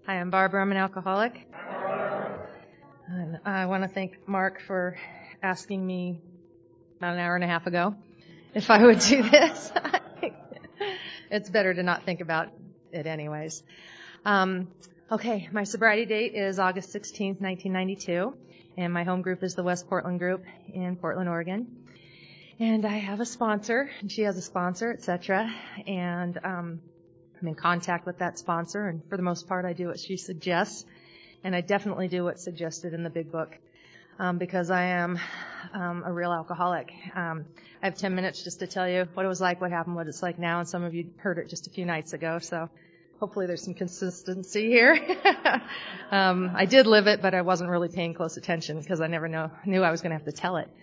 Hi, I'm Barbara. I'm an alcoholic. And I want to thank Mark for asking me about an hour and a half ago if I would do this. It's better to not think about it anyways. Okay, my sobriety date is August 16th, 1992, and my home group is the West Portland group in Portland, Oregon. And I have a sponsor, and she has a sponsor, etc. And I'm in contact with that sponsor, and for the most part, I do what she suggests, and I definitely do what's suggested in the big book, because I am a real alcoholic. I have 10 minutes just to tell you what it was like, what happened, what it's like now, and some of you heard it just a few nights ago, so hopefully there's some consistency here. I did live it, but I wasn't really paying close attention because I never knew I was going to have to tell it.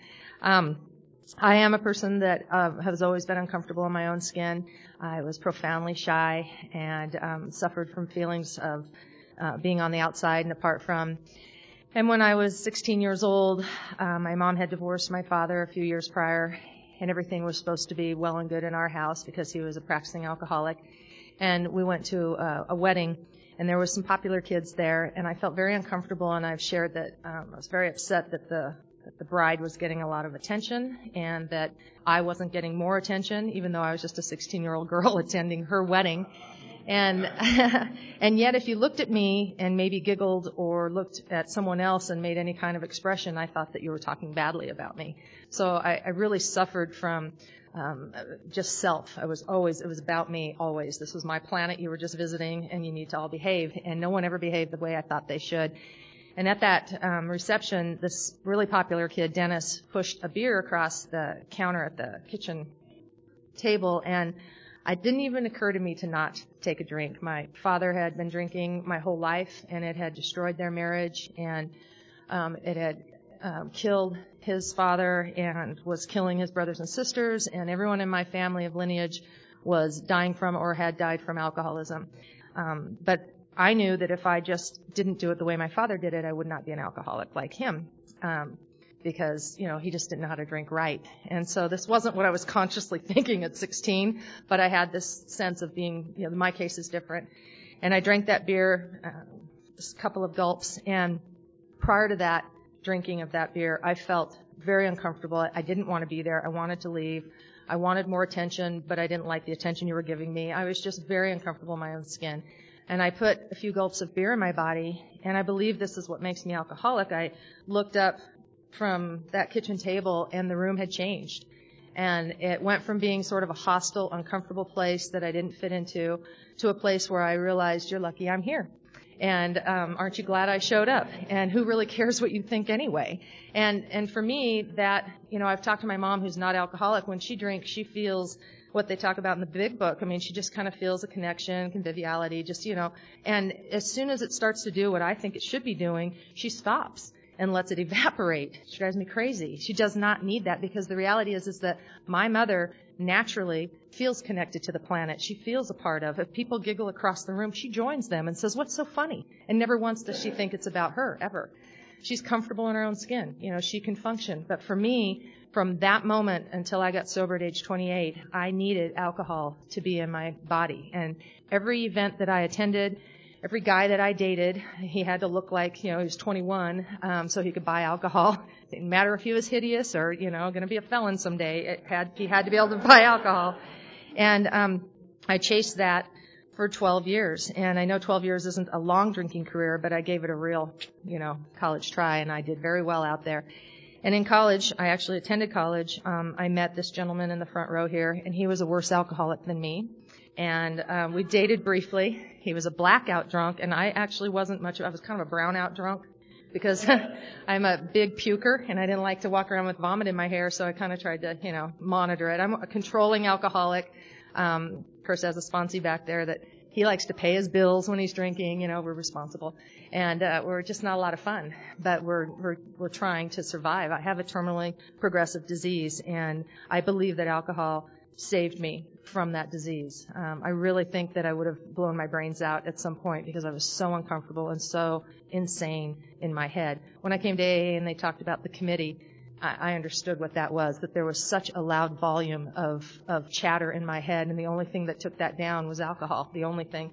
I am a person that has always been uncomfortable in my own skin. I was profoundly shy and suffered from feelings of being on the outside and apart from. And when I was 16 years old, my mom had divorced my father a few years prior, and everything was supposed to be well and good in our house because he was a practicing alcoholic. And we went to a wedding, and there was some popular kids there, and I felt very uncomfortable, and I've shared that I was very upset that the bride was getting a lot of attention and that I wasn't getting more attention, even though I was just a 16-year-old girl attending her wedding. And and yet if you looked at me and maybe giggled or looked at someone else and made any kind of expression, I thought that you were talking badly about me. So I really suffered from just self. It was about me always. This was my planet. You were just visiting, and you need to all behave. And no one ever behaved the way I thought they should. And at that reception, this really popular kid, Dennis, pushed a beer across the counter at the kitchen table, and it didn't even occur to me to not take a drink. My father had been drinking my whole life, and it had destroyed their marriage, and it had killed his father and was killing his brothers and sisters, and everyone in my family of lineage was dying from or had died from alcoholism. But I knew that if I just didn't do it the way my father did it, I would not be an alcoholic like him, because, he just didn't know how to drink right. And so this wasn't what I was consciously thinking at 16, but I had this sense of being, my case is different. And I drank that beer, just a couple of gulps, and prior to that drinking of that beer, I felt very uncomfortable. I didn't want to be there. I wanted to leave. I wanted more attention, but I didn't like the attention you were giving me. I was just very uncomfortable in my own skin. And I put a few gulps of beer in my body, and I believe this is what makes me alcoholic. I looked up from that kitchen table, and the room had changed. And it went from being sort of a hostile, uncomfortable place that I didn't fit into to a place where I realized, you're lucky I'm here. And aren't you glad I showed up? And who really cares what you think anyway? And for me, that, I've talked to my mom who's not alcoholic. When she drinks, she feels what they talk about in the big book. I mean, she just kind of feels a connection, conviviality, just, and as soon as it starts to do what I think it should be doing, she stops and lets it evaporate. She drives me crazy. She does not need that, because the reality is that my mother naturally feels connected to the planet. She feels a part of. If people giggle across the room, she joins them and says, "What's so funny?" And never once does she think it's about her, ever. She's comfortable in her own skin. She can function. But for me, from that moment until I got sober at age 28, I needed alcohol to be in my body. And every event that I attended, every guy that I dated, he had to look like, he was 21, so he could buy alcohol. It didn't matter if he was hideous or, going to be a felon someday. He had to be able to buy alcohol. And I chased that for 12 years. And I know 12 years isn't a long drinking career, but I gave it a real, college try, and I did very well out there. And in college, I actually attended college. I met this gentleman in the front row here, and he was a worse alcoholic than me. And we dated briefly. He was a blackout drunk, and I actually wasn't much. I was kind of a brownout drunk because I'm a big puker, and I didn't like to walk around with vomit in my hair, so I kind of tried to, monitor it. I'm a controlling alcoholic. Of course, has a sponsee back there that he likes to pay his bills when he's drinking. We're responsible. And we're just not a lot of fun, but we're trying to survive. I have a terminally progressive disease, and I believe that alcohol saved me from that disease. I really think that I would have blown my brains out at some point because I was so uncomfortable and so insane in my head. When I came to AA and they talked about the committee, I understood what that was, that there was such a loud volume of chatter in my head, and the only thing that took that down was alcohol, the only thing.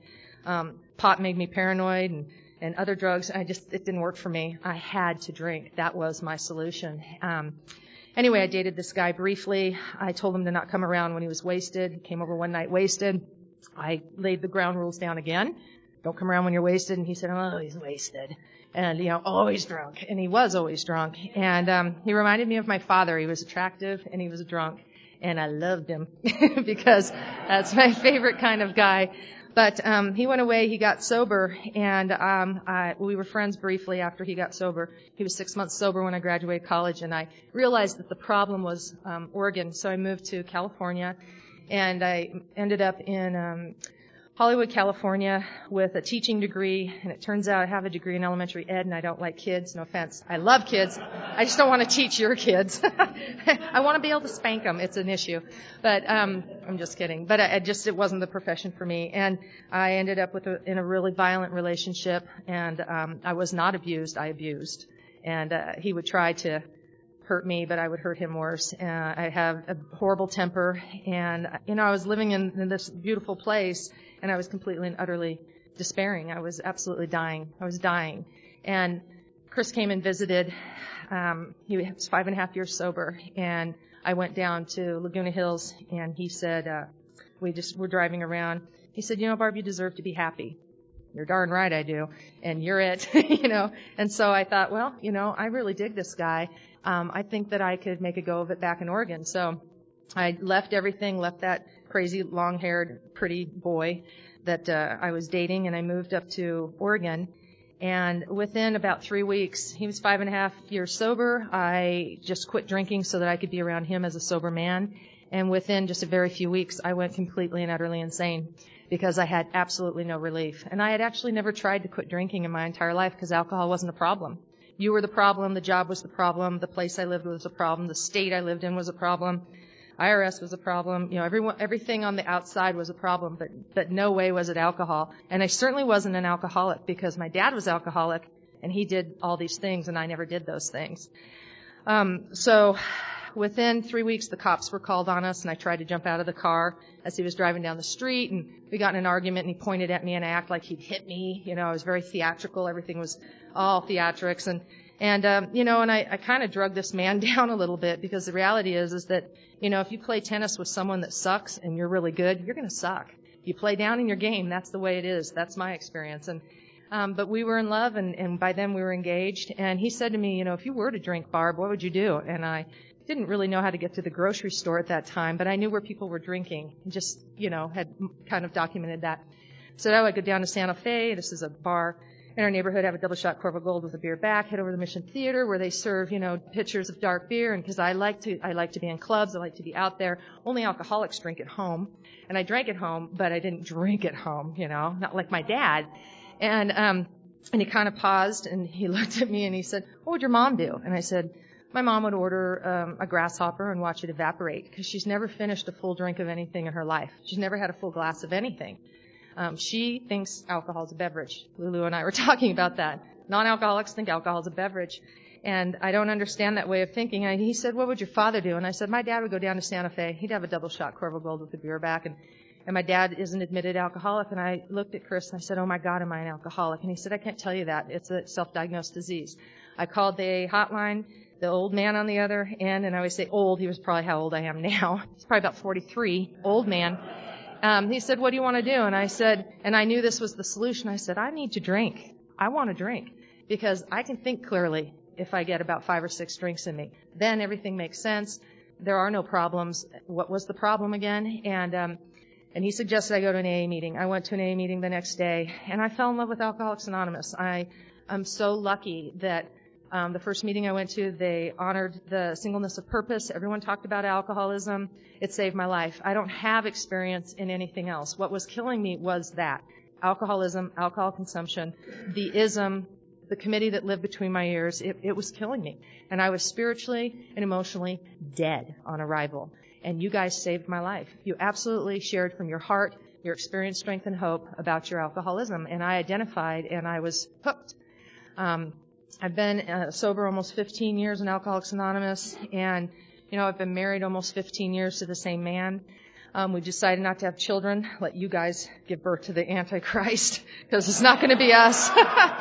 Pot made me paranoid, and other drugs, it didn't work for me. I had to drink. That was my solution. Anyway, I dated this guy briefly. I told him to not come around when he was wasted. He came over one night wasted. I laid the ground rules down again. Don't come around when you're wasted. And he said, oh, he's wasted. And, always drunk. And he was always drunk. And he reminded me of my father. He was attractive and he was drunk. And I loved him because that's my favorite kind of guy. But he went away, he got sober, and we were friends briefly after he got sober. He was 6 months sober when I graduated college, and I realized that the problem was Oregon. So I moved to California, and I ended up in Hollywood, California, with a teaching degree. And it turns out I have a degree in elementary ed, and I don't like kids. No offense. I love kids. I just don't want to teach your kids. I want to be able to spank them. It's an issue. But I'm just kidding. But it wasn't the profession for me. And I ended up in a really violent relationship, and I was not abused. I abused. And he would try to hurt me, but I would hurt him worse. I have a horrible temper, and I was living in this beautiful place, and I was completely and utterly despairing. I was absolutely dying. I was dying. And Chris came and visited. He was 5.5 years sober, and I went down to Laguna Hills, and he said, we're driving around. He said, Barb, you deserve to be happy. You're darn right I do. And you're it, And so I thought, well, I really dig this guy. I think that I could make a go of it back in Oregon. So I left everything, left that crazy long-haired pretty boy that I was dating, and I moved up to Oregon. And within about 3 weeks, he was 5.5 years sober. I just quit drinking so that I could be around him as a sober man. And within just a very few weeks, I went completely and utterly insane because I had absolutely no relief. And I had actually never tried to quit drinking in my entire life because alcohol wasn't a problem. You were the problem. The job was the problem. The place I lived was a problem. The state I lived in was a problem. IRS was a problem. Everything on the outside was a problem, but no way was it alcohol. And I certainly wasn't an alcoholic because my dad was alcoholic and he did all these things and I never did those things. So within 3 weeks, the cops were called on us, and I tried to jump out of the car as he was driving down the street, and we got in an argument, and he pointed at me and acted like he'd hit me. I was very theatrical. Everything was all theatrics, and I kind of drugged this man down a little bit because the reality is that, if you play tennis with someone that sucks and you're really good, you're going to suck. You play down in your game. That's the way it is. That's my experience. But we were in love, and by then we were engaged. And he said to me, if you were to drink, Barb, what would you do? And I didn't really know how to get to the grocery store at that time, but I knew where people were drinking and just, had kind of documented that. So I would go down to Santa Fe. This is a bar in our neighborhood, have a double shot Corvo Gold with a beer back, head over to the Mission Theater where they serve, pitchers of dark beer. And because I like to be in clubs, I like to be out there. Only alcoholics drink at home. And I drank at home, but I didn't drink at home, not like my dad. And he kind of paused and he looked at me and he said, what would your mom do? And I said, my mom would order a grasshopper and watch it evaporate because she's never finished a full drink of anything in her life. She's never had a full glass of anything. She thinks alcohol is a beverage. Lulu and I were talking about that. Non-alcoholics think alcohol is a beverage. And I don't understand that way of thinking. And he said, what would your father do? And I said, my dad would go down to Santa Fe. He'd have a double shot Corvo Gold with a beer back. And my dad is an admitted alcoholic. And I looked at Chris and I said, oh my God, am I an alcoholic? And he said, I can't tell you that. It's a self-diagnosed disease. I called the AA hotline. The old man on the other end, and I always say old. He was probably how old I am now. He's probably about 43, old man. He said, what do you want to do? And I said, and I knew this was the solution. I said, I need to drink. I want to drink because I can think clearly if I get about 5 or 6 drinks in me. Then everything makes sense. There are no problems. What was the problem again? And he suggested I go to an AA meeting. I went to an AA meeting the next day, and I fell in love with Alcoholics Anonymous. I'm so lucky that the first meeting I went to, they honored the singleness of purpose. Everyone talked about alcoholism. It saved my life. I don't have experience in anything else. What was killing me was that. Alcoholism, alcohol consumption, the ism, the committee that lived between my ears, it was killing me. And I was spiritually and emotionally dead on arrival. And you guys saved my life. You absolutely shared from your heart, your experience, strength, and hope about your alcoholism. And I identified and I was hooked. I've been sober almost 15 years in Alcoholics Anonymous, and, I've been married almost 15 years to the same man. We decided not to have children, let you guys give birth to the Antichrist, because it's not going to be us.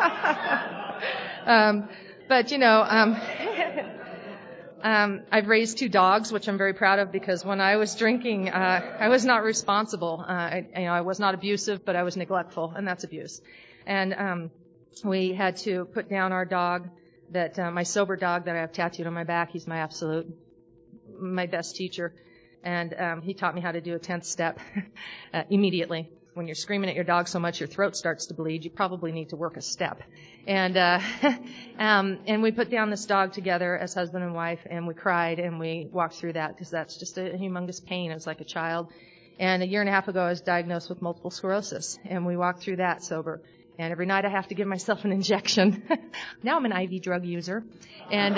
I've raised 2 dogs, which I'm very proud of, because when I was drinking, I was not responsible. I was not abusive, but I was neglectful, and that's abuse. And we had to put down our dog, my sober dog that I have tattooed on my back. He's my best teacher. And he taught me how to do a 10th step immediately. When you're screaming at your dog so much your throat starts to bleed, you probably need to work a step. And we put down this dog together as husband and wife, and we cried, and we walked through that, because that's just a humongous pain. It was like a child. And a year and a half ago, I was diagnosed with multiple sclerosis, and we walked through that sober. And every night I have to give myself an injection. Now I'm an IV drug user. And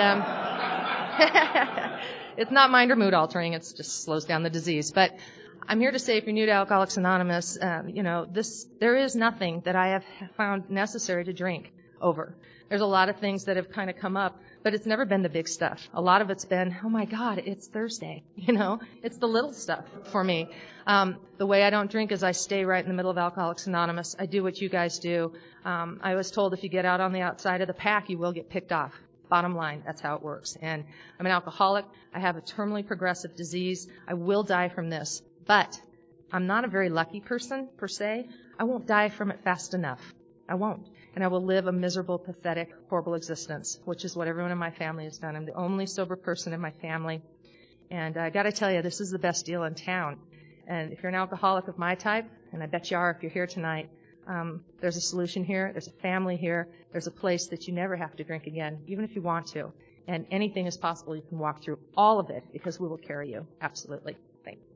it's not mind or mood altering. It just slows down the disease. But I'm here to say, if you're new to Alcoholics Anonymous, there is nothing that I have found necessary to drink over. There's a lot of things that have kind of come up, but it's never been the big stuff. A lot of it's been, oh my God, it's Thursday. It's the little stuff for me. The way I don't drink is I stay right in the middle of Alcoholics Anonymous. I do what you guys do. I was told if you get out on the outside of the pack, you will get picked off. Bottom line, that's how it works. And I'm an alcoholic. I have a terminally progressive disease. I will die from this. But I'm not a very lucky person, per se. I won't die from it fast enough. I won't. And I will live a miserable, pathetic, horrible existence, which is what everyone in my family has done. I'm the only sober person in my family. And I got to tell you, this is the best deal in town. And if you're an alcoholic of my type, and I bet you are if you're here tonight, there's a solution here. There's a family here. There's a place that you never have to drink again, even if you want to. And anything is possible. You can walk through all of it, because we will carry you. Absolutely. Thank you.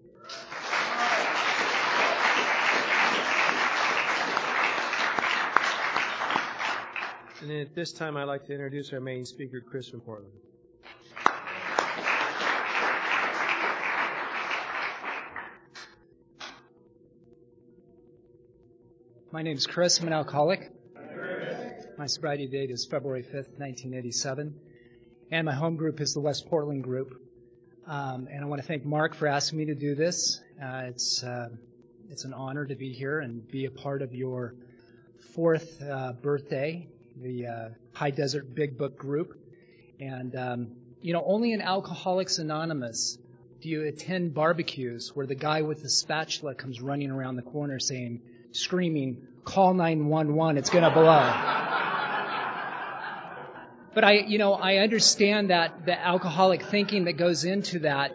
And then at this time, I'd like to introduce our main speaker, Chris from Portland. My name is Chris. I'm an alcoholic. My sobriety date is February 5th, 1987. And my home group is the West Portland group. And I want to thank Mark for asking me to do this. It's an honor to be here and be a part of your 4th birthday, the High Desert Big Book group. And, only in Alcoholics Anonymous do you attend barbecues where the guy with the spatula comes running around the corner screaming, call 911, it's going to blow. But I understand that the alcoholic thinking that goes into that.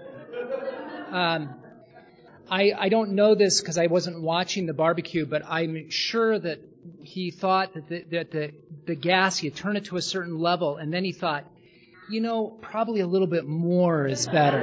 I don't know this because I wasn't watching the barbecue, but I'm sure that he thought that the gas, you turn it to a certain level, and then he thought, probably a little bit more is better.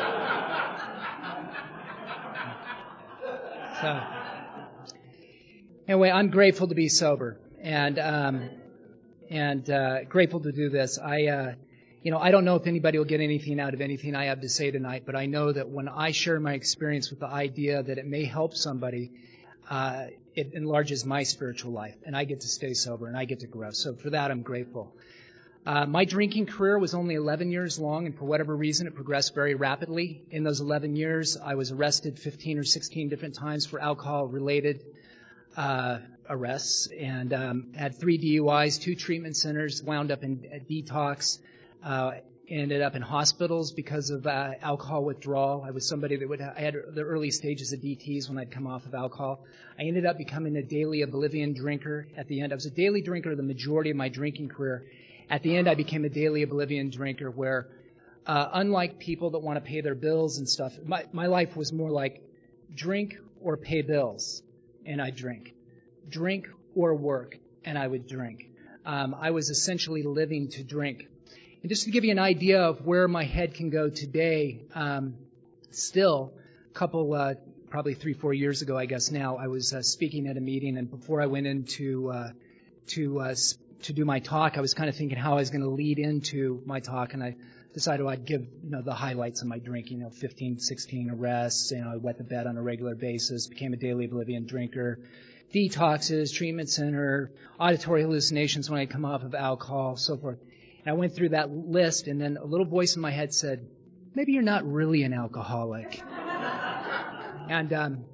So, anyway, I'm grateful to be sober and grateful to do this. I don't know if anybody will get anything out of anything I have to say tonight, but I know that when I share my experience with the idea that it may help somebody, it enlarges my spiritual life, and I get to stay sober, and I get to grow. So for that, I'm grateful. My drinking career was only 11 years long, and for whatever reason, it progressed very rapidly. In those 11 years, I was arrested 15 or 16 different times for alcohol-related arrests, and had 3 DUIs, 2 treatment centers, wound up in detox, ended up in hospitals because of alcohol withdrawal. I was somebody I had the early stages of DTs when I'd come off of alcohol. I ended up becoming a daily oblivion drinker at the end. I was a daily drinker the majority of my drinking career. At the end, I became a daily oblivion drinker where, unlike people that want to pay their bills and stuff, my life was more like drink or pay bills, and I'd drink. Drink or work, and I would drink. I was essentially living to drink. And just to give you an idea of where my head can go today, still, a couple, probably 3-4 years ago, I guess now, I was speaking at a meeting, and before I went in to do my talk, I was kind of thinking how I was going to lead into my talk, and I decided I'd give the highlights of my drinking. 15, 16 arrests. I wet the bed on a regular basis. Became a daily oblivion drinker. detoxes, treatment center, auditory hallucinations when I come off of alcohol, so forth. And I went through that list, and then a little voice in my head said, maybe you're not really an alcoholic. And,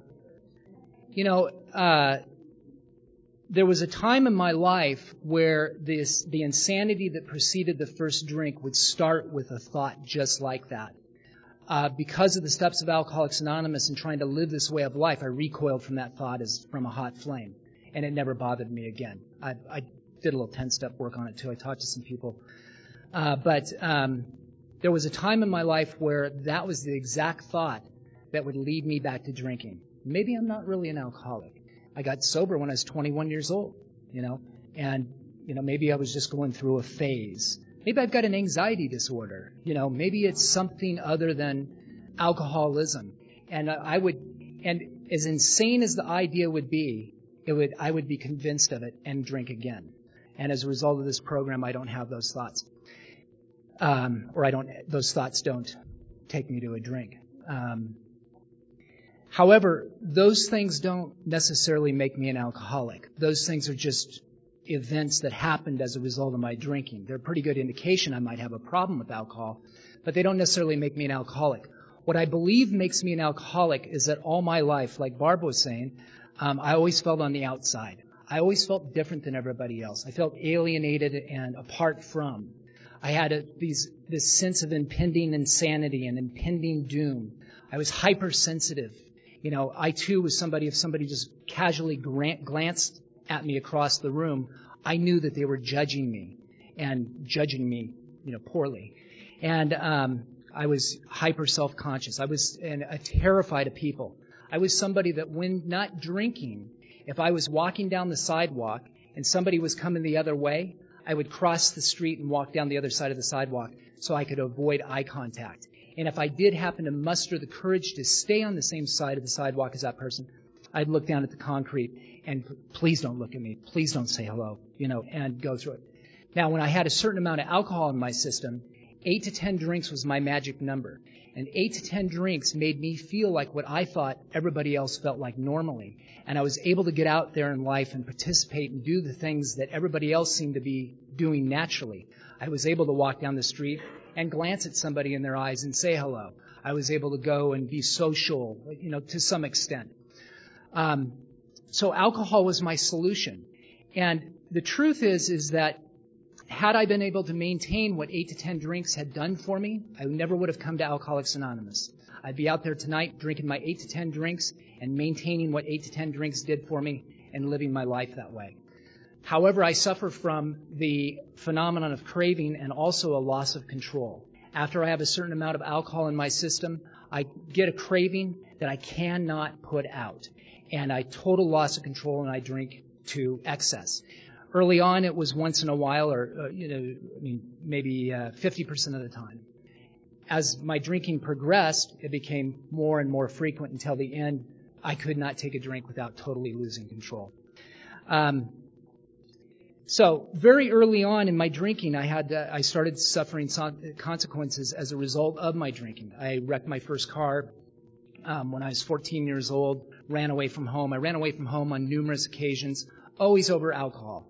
there was a time in my life where the insanity that preceded the first drink would start with a thought just like that. Because of the steps of Alcoholics Anonymous and trying to live this way of life, I recoiled from that thought as from a hot flame, and it never bothered me again. I did a little 10-step work on it too. I talked to some people. But there was a time in my life where that was the exact thought that would lead me back to drinking. Maybe I'm not really an alcoholic. I got sober when I was 21 years old, and, maybe I was just going through a phase. Maybe I've got an anxiety disorder, maybe it's something other than alcoholism. And and as insane as the idea would be, I would be convinced of it and drink again. And as a result of this program, I don't have those thoughts. Those thoughts don't take me to a drink. However, those things don't necessarily make me an alcoholic. Those things are just events that happened as a result of my drinking. They're a pretty good indication I might have a problem with alcohol, but they don't necessarily make me an alcoholic. What I believe makes me an alcoholic is that all my life, like Barb was saying, I always felt on the outside. I always felt different than everybody else. I felt alienated and apart from. I had this sense of impending insanity and impending doom. I was hypersensitive. I too was somebody, if somebody just casually glanced at me across the room, I knew that they were judging me poorly. And I was hyper self-conscious. I was terrified of people. I was somebody that when not drinking, if I was walking down the sidewalk and somebody was coming the other way, I would cross the street and walk down the other side of the sidewalk so I could avoid eye contact. And if I did happen to muster the courage to stay on the same side of the sidewalk as that person, I'd look down at the concrete and please don't look at me. Please don't say hello, and go through it. Now, when I had a certain amount of alcohol in my system, 8 to 10 drinks was my magic number. And 8 to 10 drinks made me feel like what I thought everybody else felt like normally. And I was able to get out there in life and participate and do the things that everybody else seemed to be doing naturally. I was able to walk down the street and glance at somebody in their eyes and say hello. I was able to go and be social, to some extent. So alcohol was my solution. And the truth is that had I been able to maintain what 8 to 10 drinks had done for me, I never would have come to Alcoholics Anonymous. I'd be out there tonight drinking my 8 to 10 drinks and maintaining what 8 to 10 drinks did for me and living my life that way. However, I suffer from the phenomenon of craving and also a loss of control. After I have a certain amount of alcohol in my system, I get a craving that I cannot put out. And I total loss of control and I drink to excess. Early on, it was once in a while or, maybe 50% of the time. As my drinking progressed, it became more and more frequent until the end. I could not take a drink without totally losing control. So very early on in my drinking, I started suffering consequences as a result of my drinking. I wrecked my first car when I was 14 years old, ran away from home. I ran away from home on numerous occasions, always over alcohol.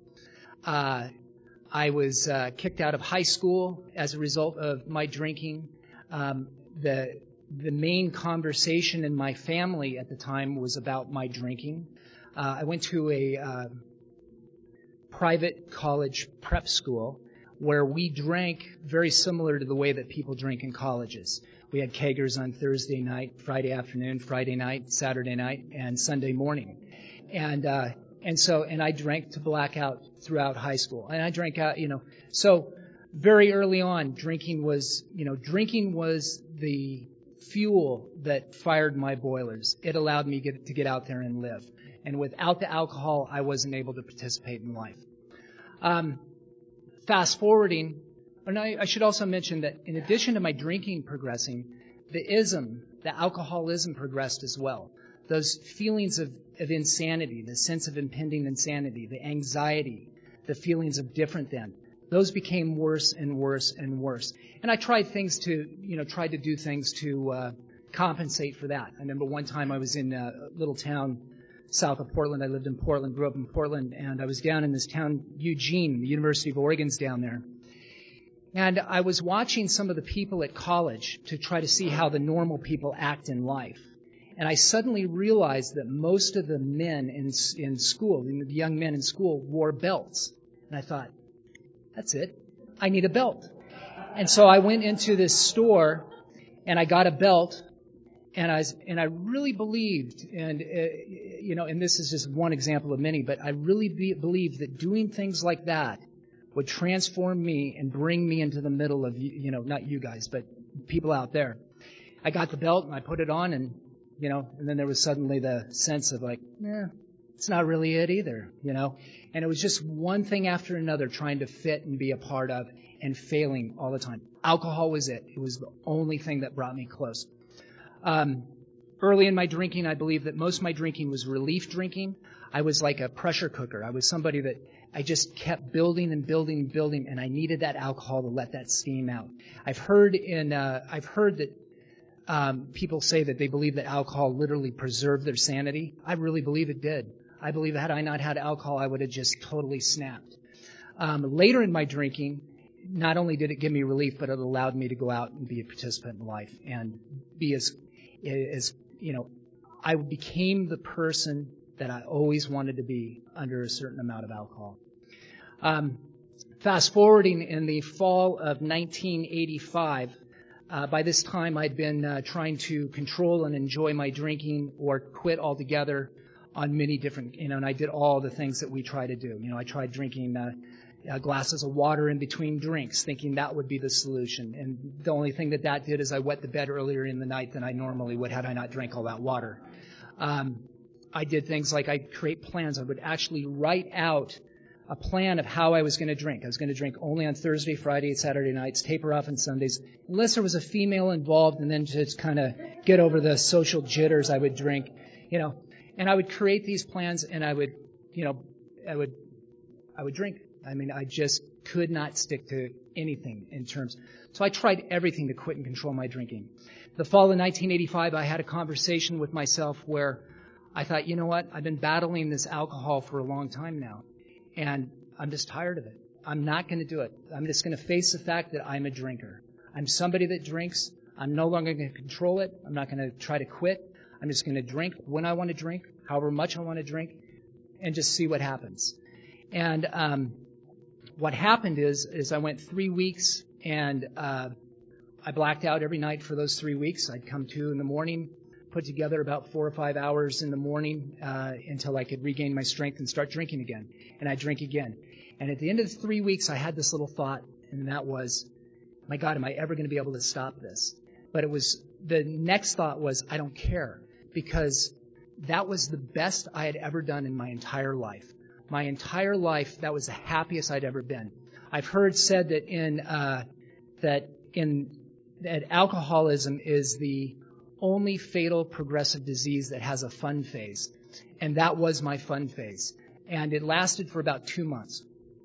I was kicked out of high school as a result of my drinking. The main conversation in my family at the time was about my drinking. I went to a private college prep school where we drank very similar to the way that people drink in colleges. We had kegers on Thursday night, Friday afternoon, Friday night, Saturday night, and Sunday morning. And I drank to blackout throughout high school. And I drank out, So very early on, drinking was the fuel that fired my boilers. It allowed me to get out there and live. And without the alcohol, I wasn't able to participate in life. Fast forwarding, and I should also mention that in addition to my drinking progressing, the alcoholism progressed as well. Those feelings of insanity, the sense of impending insanity, the anxiety, the feelings of different than, those became worse and worse and worse. And I tried to do things to compensate for that. I remember one time I was in a little town south of Portland. I lived in Portland, grew up in Portland, and I was down in this town, Eugene. The University of Oregon's down there. And I was watching some of the people at college to try to see how the normal people act in life. And I suddenly realized that most of the men in school, the young men in school, wore belts. And I thought, that's it. I need a belt. And so I went into this store and I got a belt. And I really believed, and and this is just one example of many, but I really believed that doing things like that would transform me and bring me into the middle of, not you guys, but people out there. I got the belt and I put it on and then there was suddenly the sense of like, it's not really it either, And it was just one thing after another trying to fit and be a part of and failing all the time. Alcohol was it. It was the only thing that brought me close. Early in my drinking, I believe that most of my drinking was relief drinking. I was like a pressure cooker. I was somebody that I just kept building and building and building, and I needed that alcohol to let that steam out. I've heard that people say that they believe that alcohol literally preserved their sanity. I really believe it did. I believe had I not had alcohol, I would have just totally snapped. Later in my drinking, not only did it give me relief, but it allowed me to go out and be a participant in life and be as I became the person that I always wanted to be under a certain amount of alcohol. Fast forwarding in the fall of 1985, by this time I'd been trying to control and enjoy my drinking or quit altogether on many different, and I did all the things that we try to do. I tried drinking glasses of water in between drinks, thinking that would be the solution. And the only thing that did is I wet the bed earlier in the night than I normally would had I not drank all that water. I did things like I'd create plans. I would actually write out a plan of how I was going to drink. I was going to drink only on Thursday, Friday, Saturday nights, taper off on Sundays. Unless there was a female involved, and then to just kind of get over the social jitters, I would drink, And I would create these plans, and I would drink. I mean, I just could not stick to anything in terms. So I tried everything to quit and control my drinking. The fall of 1985, I had a conversation with myself where I thought, you know what? I've been battling this alcohol for a long time now, and I'm just tired of it. I'm not going to do it. I'm just going to face the fact that I'm a drinker. I'm somebody that drinks. I'm no longer going to control it. I'm not going to try to quit. I'm just going to drink when I want to drink, however much I want to drink, and just see what happens. And what happened is I went 3 weeks, and I blacked out every night for those 3 weeks. I'd come to in the morning, put together about 4 or 5 hours in the morning until I could regain my strength and start drinking again. And I'd drink again. And at the end of the 3 weeks, I had this little thought, and that was, my God, am I ever going to be able to stop this? But the next thought was, I don't care, because that was the best I had ever done in my entire life. My entire life, that was the happiest I'd ever been. I've heard said that that alcoholism is the only fatal progressive disease that has a fun phase, and that was my fun phase, and it lasted for about 2 months.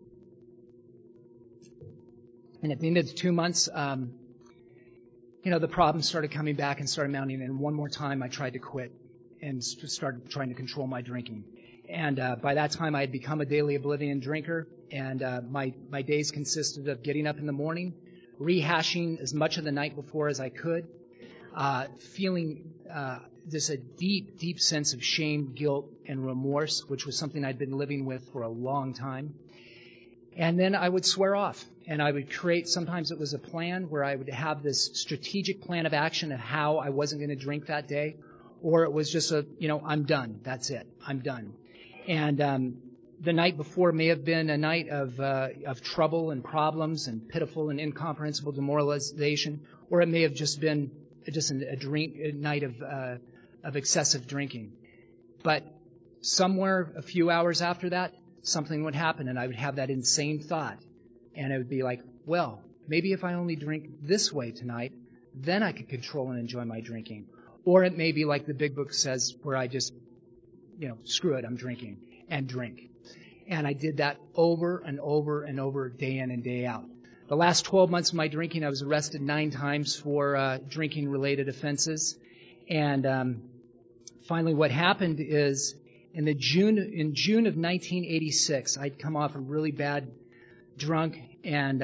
And at the end of the 2 months, the problems started coming back and started mounting, and one more time I tried to quit and started trying to control my drinking. And by that time, I had become a daily oblivion drinker, and my days consisted of getting up in the morning, rehashing as much of the night before as I could, feeling just a deep, deep sense of shame, guilt, and remorse, which was something I'd been living with for a long time. And then I would swear off, and I would create, sometimes it was a plan where I would have this strategic plan of action of how I wasn't going to drink that day, or it was just I'm done. That's it. I'm done. And the night before may have been a night of trouble and problems and pitiful and incomprehensible demoralization, or it may have just been a night of excessive drinking. But somewhere a few hours after that, something would happen, and I would have that insane thought, and it would be like, well, maybe if I only drink this way tonight, then I could control and enjoy my drinking. Or it may be like the big book says, where I just, screw it, I'm drinking, and drink. And I did that over and over and over, day in and day out. The last 12 months of my drinking, I was arrested 9 times for drinking-related offenses. And finally what happened is In June of 1986, I'd come off a really bad drunk, and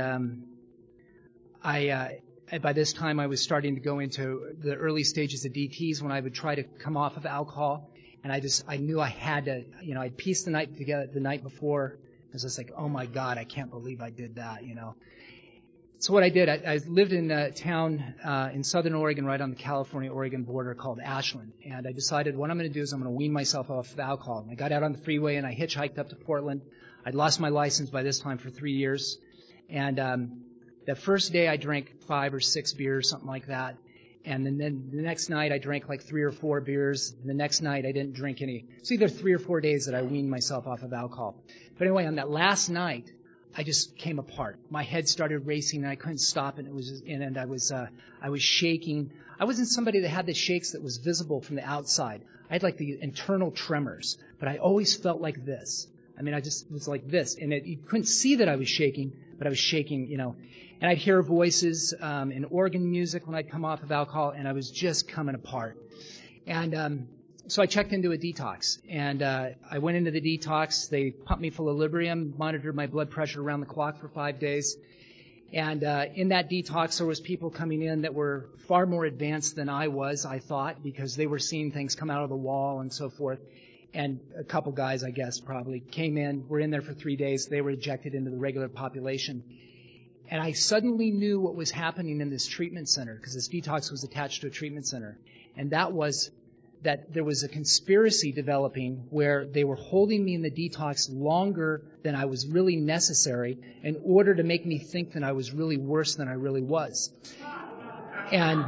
by this time I was starting to go into the early stages of DTs when I would try to come off of alcohol, and I knew I had to, I'd pieced the night together the night before. I was just like, oh my God, I can't believe I did that, So what I did, I lived in a town in southern Oregon, right on the California-Oregon border, called Ashland. And I decided what I'm going to do is I'm going to wean myself off of alcohol. And I got out on the freeway and I hitchhiked up to Portland. I'd lost my license by this time for 3 years. And the first day I drank 5 or 6 beers, something like that. And then the next night I drank like 3 or 4 beers. The next night I didn't drink any. It's either 3 or 4 days that I weaned myself off of alcohol. But anyway, on that last night, I just came apart. My head started racing, and I couldn't stop it. I was shaking. I wasn't somebody that had the shakes that was visible from the outside. I had like the internal tremors, but I always felt like this. I just was like this, and you couldn't see that I was shaking, but I was shaking, And I'd hear voices in organ music when I'd come off of alcohol, and I was just coming apart. And so I checked into a detox, and I went into the detox. They pumped me full of Librium, monitored my blood pressure around the clock for 5 days. And in that detox, there was people coming in that were far more advanced than I was, I thought, because they were seeing things come out of the wall and so forth. And a couple guys, I guess, probably came in, were in there for 3 days. They were ejected into the regular population. And I suddenly knew what was happening in this treatment center, because this detox was attached to a treatment center. And that was that there was a conspiracy developing where they were holding me in the detox longer than I was really necessary in order to make me think that I was really worse than I really was. And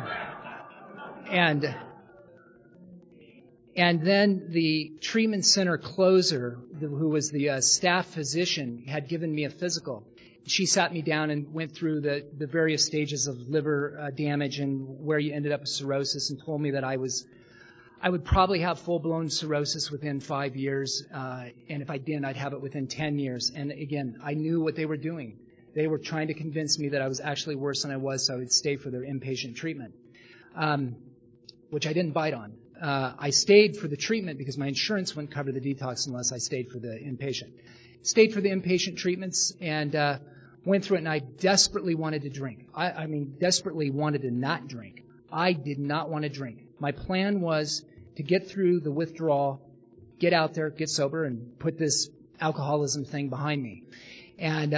then the treatment center closer, who was the staff physician, had given me a physical. She sat me down and went through the various stages of liver damage and where you ended up with cirrhosis, and told me that I would probably have full-blown cirrhosis within 5 years, and if I didn't, I'd have it within 10 years. And again, I knew what they were doing. They were trying to convince me that I was actually worse than I was, so I would stay for their inpatient treatment, which I didn't bite on. I stayed for the treatment because my insurance wouldn't cover the detox unless I stayed for the inpatient. Stayed for the inpatient treatments and went through it, and I desperately wanted to drink. I desperately wanted to not drink. I did not want to drink. My plan was to get through the withdrawal, get out there, get sober, and put this alcoholism thing behind me. And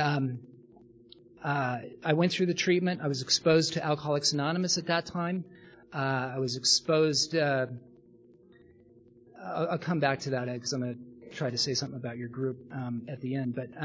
I went through the treatment. I was exposed to Alcoholics Anonymous at that time. I was exposed. I'll come back to that because I'm going to try to say something about your group at the end. But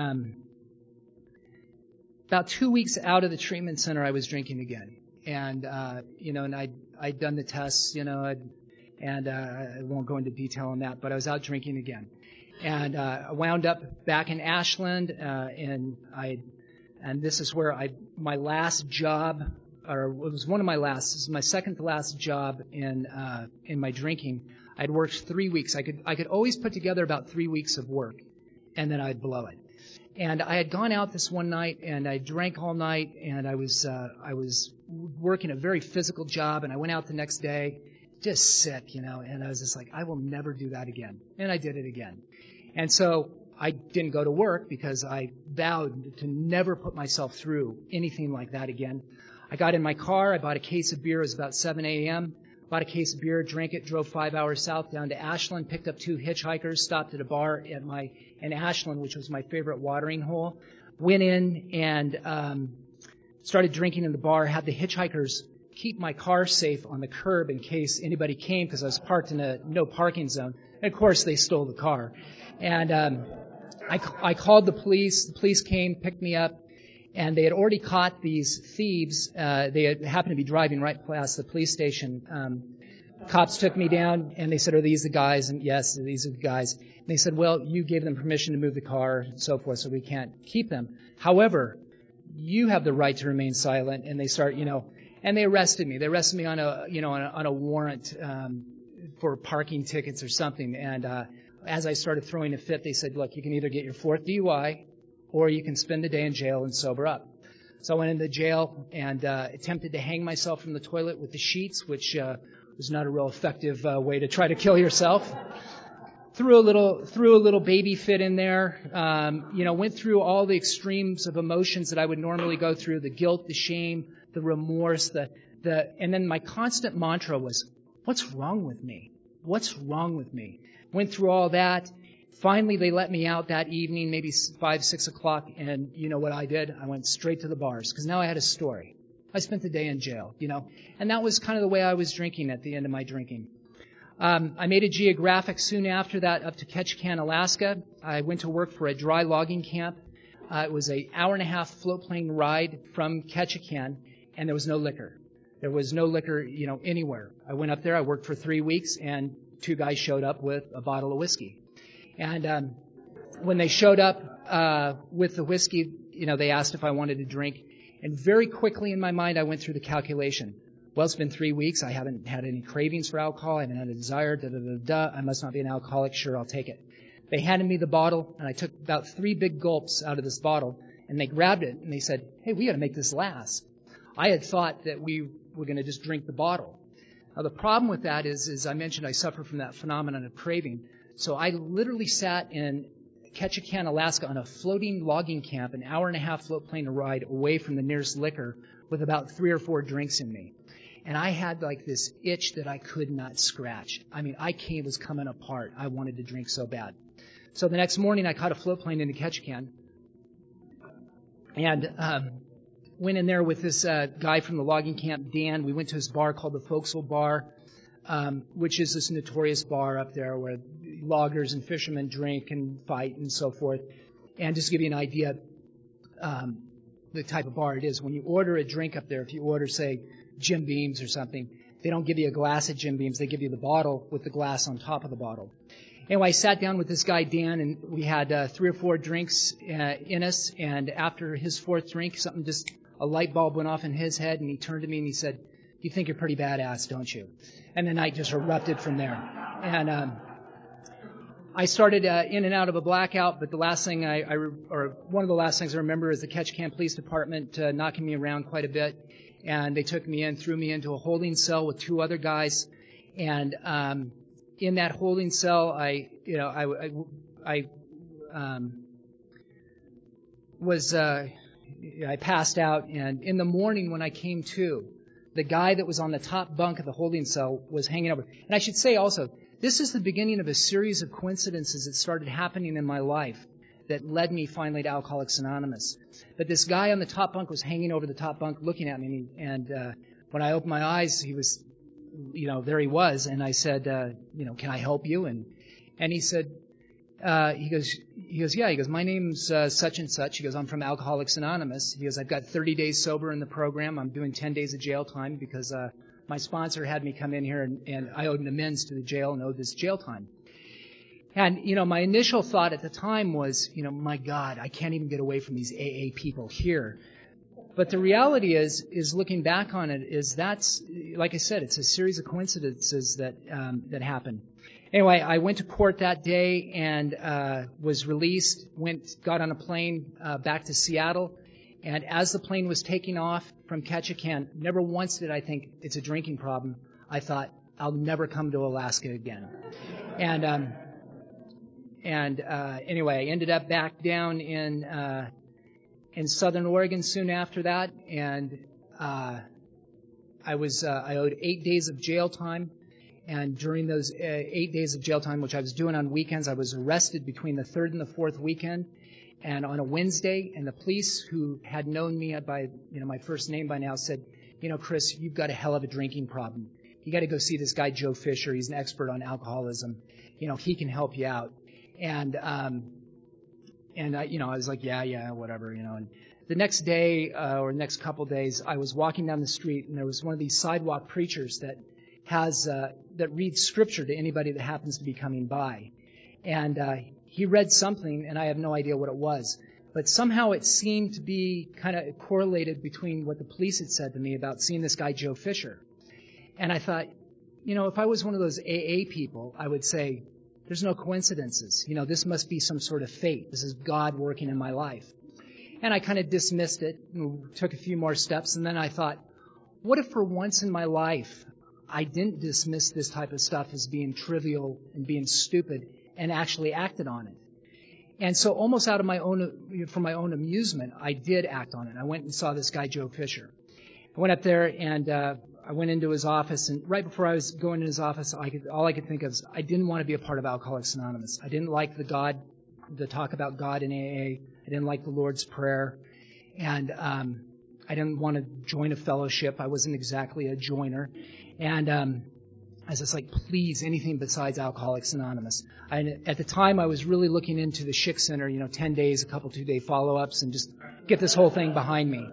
about 2 weeks out of the treatment center, I was drinking again. And and I'd done the tests, and I won't go into detail on that, but I was out drinking again. And I wound up back in Ashland, and this is where my last job, or it was one of my last, this is my second to last job in my drinking. I'd worked 3 weeks. I could always put together about 3 weeks of work, and then I'd blow it. And I had gone out this one night, and I drank all night, and I was working a very physical job, and I went out the next day, just sick, and I was just like, I will never do that again. And I did it again. And so I didn't go to work because I vowed to never put myself through anything like that again. I got in my car, I bought a case of beer, it was about 7 a.m., bought a case of beer, drank it, drove 5 hours south down to Ashland, picked up 2 hitchhikers, stopped at a bar in Ashland, which was my favorite watering hole, went in and started drinking in the bar, had the hitchhikers keep my car safe on the curb in case anybody came because I was parked in a no parking zone. And of course, they stole the car. And I called the police. The police came, picked me up, and they had already caught these thieves. They had happened to be driving right past the police station. Cops took me down, and they said, are these the guys? And yes, these are the guys. And they said, well, you gave them permission to move the car and so forth, so we can't keep them. However, you have the right to remain silent. And they start, and they arrested me. They arrested me on a warrant for parking tickets or something. And as I started throwing a fit, they said, look, you can either get your 4th DUI or you can spend the day in jail and sober up. So I went into jail and attempted to hang myself from the toilet with the sheets, which was not a real effective way to try to kill yourself. threw a little baby fit in there, went through all the extremes of emotions that I would normally go through, the guilt, the shame, the remorse, and then my constant mantra was, what's wrong with me? What's wrong with me? Went through all that. Finally, they let me out that evening, maybe 5, 6 o'clock, and you know what I did? I went straight to the bars, because now I had a story. I spent the day in jail, and that was kind of the way I was drinking at the end of my drinking. I made a geographic soon after that up to Ketchikan, Alaska. I went to work for a dry logging camp. It was an hour-and-a-half float plane ride from Ketchikan, and there was no liquor. There was no liquor, anywhere. I went up there. I worked for 3 weeks, and 2 guys showed up with a bottle of whiskey. And when they showed up with the whiskey, they asked if I wanted to drink. And very quickly in my mind, I went through the calculation. Well, it's been 3 weeks. I haven't had any cravings for alcohol. I haven't had a desire. I must not be an alcoholic. Sure, I'll take it. They handed me the bottle, and I took about 3 big gulps out of this bottle, and they grabbed it, and they said, hey, we got to make this last. I had thought that we were going to just drink the bottle. Now, the problem with that is, as I mentioned, I suffer from that phenomenon of craving. So I literally sat in Ketchikan, Alaska on a floating logging camp, an hour-and-a-half float plane ride away from the nearest liquor with about 3 or 4 drinks in me. And I had like this itch that I could not scratch. I mean, was coming apart. I wanted to drink so bad. So the next morning I caught a float plane into Ketchikan and went in there with this guy from the logging camp, Dan. We went to his bar called the Forecastle Bar, which is this notorious bar up there where loggers and fishermen drink and fight and so forth. And just to give you an idea, the type of bar it is, when you order a drink up there, if you order, say, Jim Beams or something, they don't give you a glass of Jim Beams. They give you the bottle with the glass on top of the bottle. Anyway, I sat down with this guy, Dan, and we had 3 or 4 drinks in us. And after his 4th drink, a light bulb went off in his head, and he turned to me and he said, you think you're pretty badass, don't you? And the night just erupted from there. And I started in and out of a blackout, but the last thing one of the last things I remember is the Ketchikan Police Department knocking me around quite a bit. And they took me in, threw me into a holding cell with 2 other guys. And in that holding cell, I passed out. And in the morning when I came to, the guy that was on the top bunk of the holding cell was hanging over. And I should say also, this is the beginning of a series of coincidences that started happening in my life that led me finally to Alcoholics Anonymous. But this guy on the top bunk was hanging over the top bunk looking at me. And when I opened my eyes, he was, there he was. And I said, can I help you? And he said, he goes, yeah. He goes, my name's such and such. He goes, I'm from Alcoholics Anonymous. He goes, I've got 30 days sober in the program. I'm doing 10 days of jail time because my sponsor had me come in here and I owed an amends to the jail and owed this jail time. And, my initial thought at the time was, my God, I can't even get away from these AA people here. But the reality is looking back on it, is that's, like I said, it's a series of coincidences that happened. Anyway, I went to court that day and was released, got on a plane back to Seattle. And as the plane was taking off from Ketchikan, never once did I think it's a drinking problem. I thought, I'll never come to Alaska again. And anyway, I ended up back down in Southern Oregon soon after that, and I owed 8 days of jail time. And during those 8 days of jail time, which I was doing on weekends, I was arrested between the 3rd and the 4th weekend. And on a Wednesday, and the police who had known me by, my first name by now said, Chris, you've got a hell of a drinking problem. You got to go see this guy, Joe Fisher. He's an expert on alcoholism. He can help you out. And I was like, yeah, whatever, And the next day, or next couple days, I was walking down the street, and there was one of these sidewalk preachers that reads scripture to anybody that happens to be coming by. And he read something, and I have no idea what it was. But somehow it seemed to be kind of correlated between what the police had said to me about seeing this guy, Joe Fisher. And I thought, if I was one of those AA people, I would say, there's no coincidences. This must be some sort of fate. This is God working in my life. And I kind of dismissed it, and took a few more steps, and then I thought, what if for once in my life I didn't dismiss this type of stuff as being trivial and being stupid, and actually acted on it. And so almost out of for my own amusement, I did act on it. I went and saw this guy, Joe Fisher. I went up there and I went into his office, and right before I was going in his office, all I could think of is I didn't want to be a part of Alcoholics Anonymous. I didn't like the talk about God in AA. I didn't like the Lord's Prayer. And I didn't want to join a fellowship. I wasn't exactly a joiner. And I was just like, please, anything besides Alcoholics Anonymous. At the time, I was really looking into the Schick Center, 10 days, a couple 2-day follow-ups, and just get this whole thing behind me.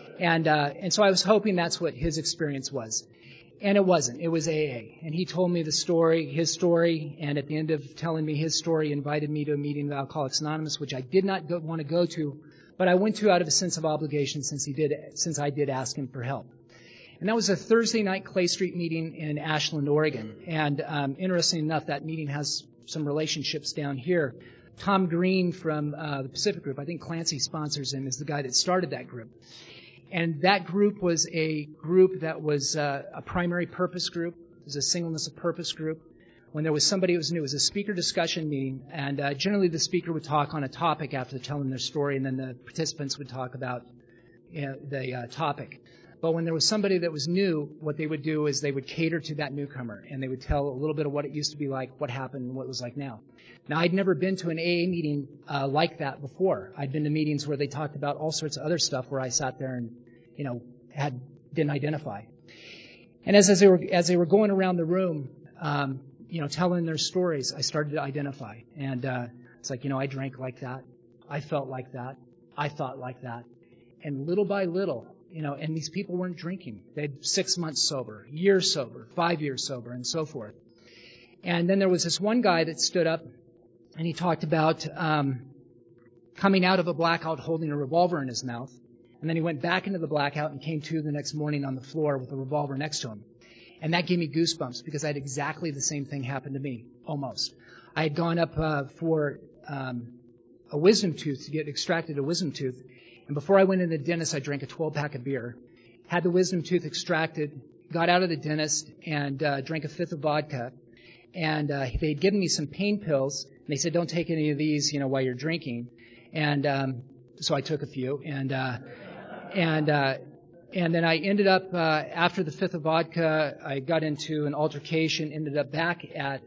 And so I was hoping that's what his experience was. And it wasn't. It was AA. And he told me his story, and at the end of telling me his story, he invited me to a meeting of Alcoholics Anonymous, which I did not want to go to, but I went to out of a sense of obligation since I did ask him for help. And that was a Thursday night Clay Street meeting in Ashland, Oregon. And interesting enough, that meeting has some relationships down here. Tom Green from the Pacific Group, I think Clancy sponsors him, is the guy that started that group. And that group was a group that was a primary purpose group. It was a singleness of purpose group. When there was somebody who was new, it was a speaker discussion meeting. And generally the speaker would talk on a topic after telling their story, and then the participants would talk about the topic. But when there was somebody that was new, what they would do is they would cater to that newcomer, and they would tell a little bit of what it used to be like, what happened, and what it was like now. Now, I'd never been to an AA meeting like that before. I'd been to meetings where they talked about all sorts of other stuff where I sat there and, didn't identify. And as they were going around the room, telling their stories, I started to identify. And it's like, I drank like that. I felt like that. I thought like that. And little by little, and these people weren't drinking. They had 6 months sober, years sober, 5 years sober, and so forth. And then there was this one guy that stood up, and he talked about coming out of a blackout holding a revolver in his mouth. And then he went back into the blackout and came to the next morning on the floor with a revolver next to him. And that gave me goosebumps because I had exactly the same thing happen to me, almost. I had gone up for a wisdom tooth, to get extracted a wisdom tooth. And before I went in the dentist, I drank a 12-pack of beer, had the wisdom tooth extracted, got out of the dentist, and drank a fifth of vodka. And they'd given me some pain pills, and they said, don't take any of these, while you're drinking. And so I took a few. And then I ended up, after the fifth of vodka, I got into an altercation, ended up back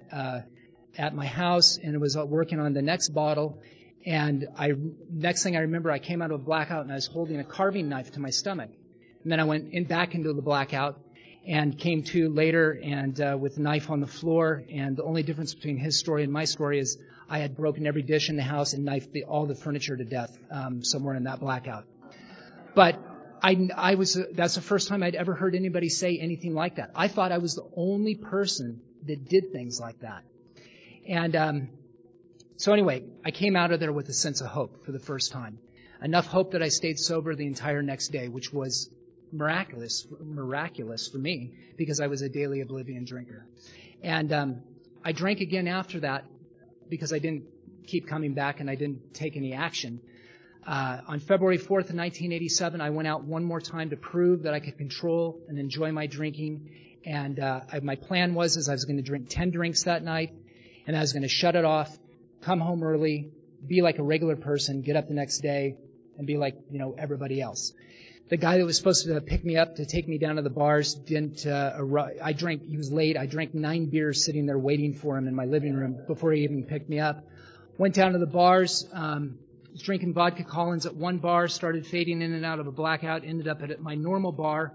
at my house, and was working on the next bottle. And next thing I remember, I came out of a blackout and I was holding a carving knife to my stomach. And then I went back into the blackout and came to later and with a knife on the floor. And the only difference between his story and my story is I had broken every dish in the house and knifed all the furniture to death somewhere in that blackout. But that's the first time I'd ever heard anybody say anything like that. I thought I was the only person that did things like that. And so anyway, I came out of there with a sense of hope for the first time. Enough hope that I stayed sober the entire next day, which was miraculous for me because I was a daily oblivion drinker. And I drank again after that because I didn't keep coming back and I didn't take any action. On February 4th, 1987, I went out one more time to prove that I could control and enjoy my drinking. And my plan was I was going to drink 10 drinks that night, and I was going to shut it off, come home early, be like a regular person, get up the next day, and be like, everybody else. The guy that was supposed to pick me up to take me down to the bars didn't arrive. He was late. I drank 9 beers sitting there waiting for him in my living room before he even picked me up. Went down to the bars, was drinking vodka Collins at one bar, started fading in and out of a blackout, ended up at my normal bar,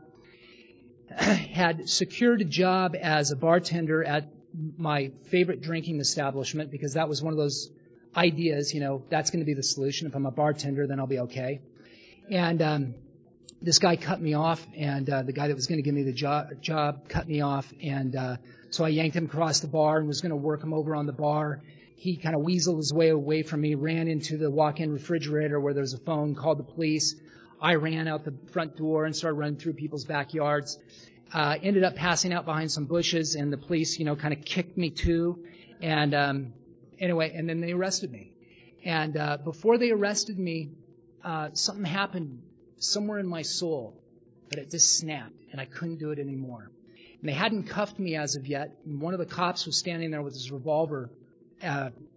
had secured a job as a bartender at my favorite drinking establishment because that was one of those ideas, that's going to be the solution. If I'm a bartender, then I'll be okay. And this guy cut me off, and the guy that was going to give me the job cut me off, and so I yanked him across the bar and was going to work him over on the bar. He kind of weaseled his way away from me, ran into the walk-in refrigerator where there was a phone, called the police. I ran out the front door and started running through people's backyards. Ended up passing out behind some bushes, and the police, kind of kicked me too. And anyway, and then they arrested me. And before they arrested me, something happened somewhere in my soul, but it just snapped, and I couldn't do it anymore. And they hadn't cuffed me as of yet, and one of the cops was standing there with his revolver